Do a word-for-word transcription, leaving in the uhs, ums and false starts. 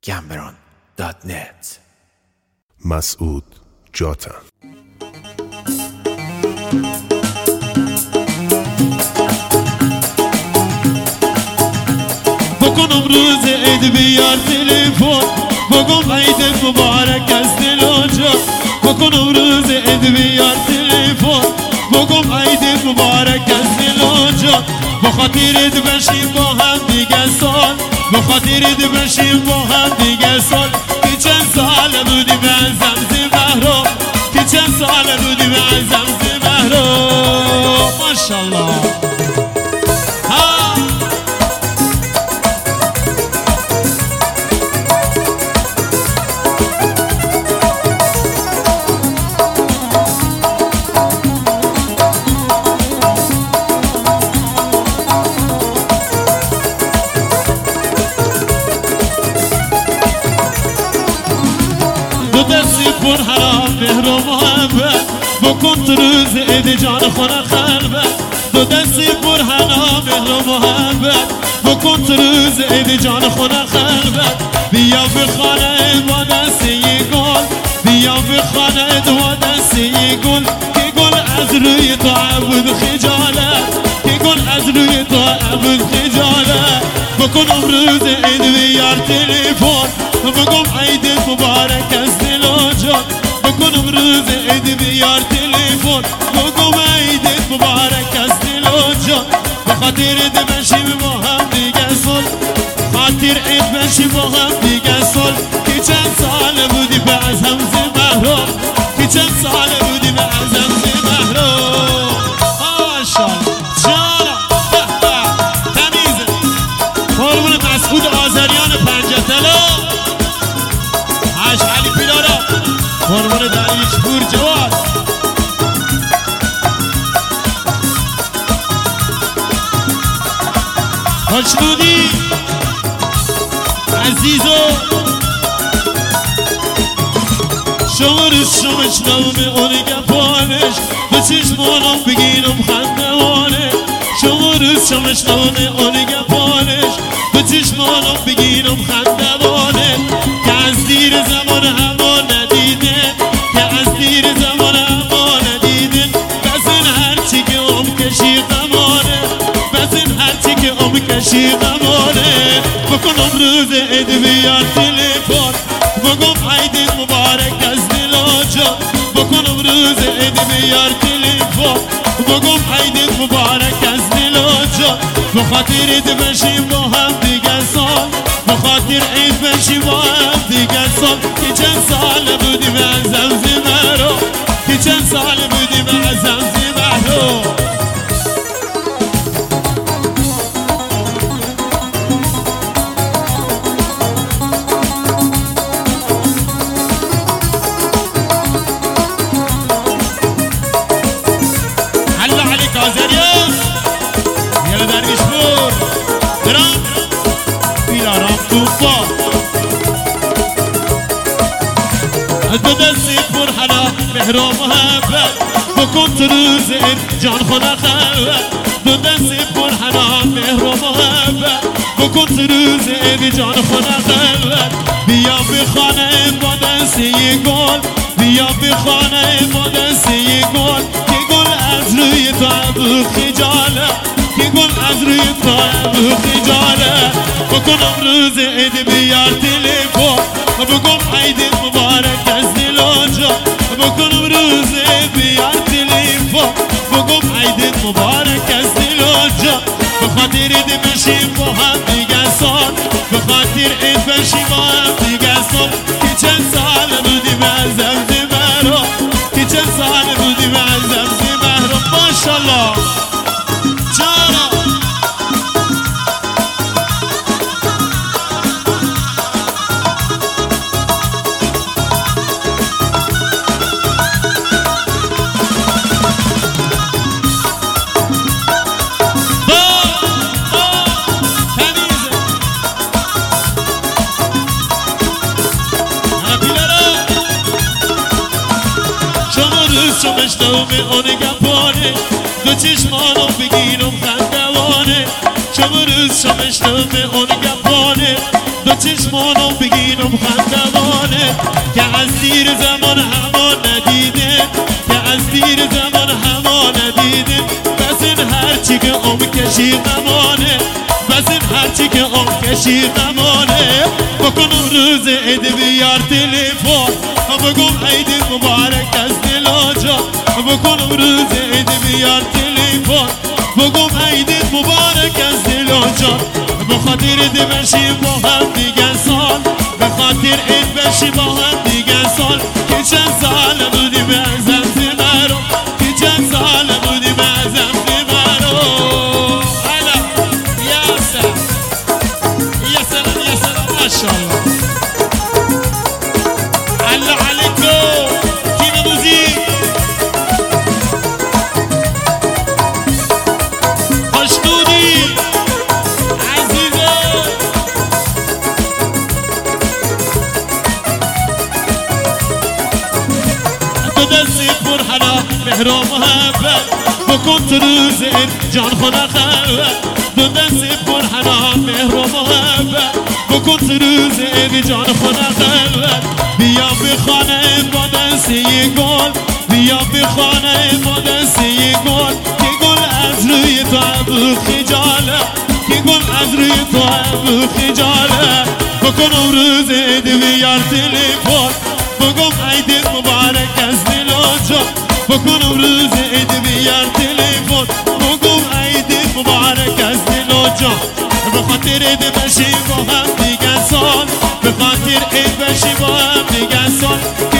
گمبران دات نت. مسعود جاتن. بکنم روز عید بیار تلفن بگم عید مبارک از دل و جان. بکنم روز عید بیار تلفن بگم عید مبارک از دل و جان. بخاطرت بشیم با هم دیگه سال، بخاطرت بشیم با هم دیگه سال. که چند سال بودی به زمزم بهرام، که چند سال بودی به زمزم بهرام. ماشاءالله. پر حرام مهر و محبت بکن تو روز عید جان خونه خلوت. دو دستی پر حرام مهر و محبت بکن تو روز عید جان خونه خلوت. بیا به خانه با دستی گل، بیا به خانه با دستی گل. که گل از روی تو عبود خجالت، که گل از روی تو عبود خجالت. بکنم روز عید بیار تلفن بگم عید مبارک از دل و جان. بکنم روز عید بیار تلفن بگم عید مبارک از دل و جان. بخاطر عید بشیم با هم دیگه سال، خاطر عید بشیم با هم دیگه سال. که چند سال بودی به از همزه بهرام، که چند سال بودی به از همزه بهرام. ماشاءالله جانا تمیزه. قربون مسعود آذریان پنجتلا، عش علی پیلارا، قربون دریش پور جواد. خوشنودی عزیزو شما روز شمش نومه اونی گفانش به چشمانم بگیرم خندوانه. شما روز شمش نومه اونی گفانش به چشمانم بگیرم خندوانه. که از دیر زمان هوا ندیده، که از دیر زمان هوا ندیده. بس این هرچی که ام کشی غمانه، بس این هرچی که ام کشی غمانه. بکنم روز عید بیار تلفن بگم عید مبارک از دل و جان. بکنم روز عید بیار تلفن بگم عید مبارک از دل و جان. بخاطر عید بشیم با هم دیگه سال، بخاطر عید بشیم با هم دیگه سال. که چند سال بودی به زمزم بهرام، که چند سال بودی به زمزم بهرام. دو دستی پر حنا مهر و محبت بکن تو روز عید جان خونه خلوت. دو دستی پر حنا مهر و محبت بکن تو روز عید جان خونه خلوت. بیا به خانه با دستی گل، بیا به خانه با دستی گل. که گل از روی تو عبود خجالت، که گل از روی تو عبود خجالت. بکنم روز عید بیار تلفن بگم عید مبارک از دل و جان. بکنم روز بیار تلفن بگم عید مبارک از دل و جان. بخاطر عید بشیم با هم دیگه سال، بخاطر عید بشیم با هم دیگه سال. که چند سال بودی به زمزم بهرام، که چند سال بودی به زمزم بهرام. ماشاءالله جانا. شمش نومه اونی گپانه دو چشمانم بگیرم خندوانه. شما روز شمش نومه اونی گپانه دو چشمانو بگینم خندوانه که از دیر زمان همان ندیده که از دیر زمان همان ندیده بس این هرچی که عمر کشی غمانه بس این هرچی که عمر کشی غمانه بکنم روز عید بیار تلفن بگم عید مبارک از دل آجا بکنم روز عید بیار تلفن بگم عید مبارک از دل آجا بخاطر عید بشیم با هم دیگه سال بخاطر عید بشیم با هم دیگه سال که چند سال بودیم ازم زمرو که چند سال بودیم ازم زمرو حالا یا سلام یا سلام یا سلام ماشاءالله الله عليكم تيم موزيك خشنودي عزيزة تدسي فرحنا مهر ومحبت بكون تروز جان خنا خلوت تدسي فرحنا مهر ومحبت بكون تروز جان خنا خلوت بیا به خانه با دستی گل بیا به خانه با دستی گل که گل از روی تو ابو خجاله که گل از روی تو ابو خجاله بکنم روز عید بیار تلفن بگم عید مبارک از دل آجا بکنم روز عید بیار تلفن بگم عید مبارک از دل آجا بخاطر عید بشیم با هم دیگه سال بخاطر عید بشیم با هم دیگه سال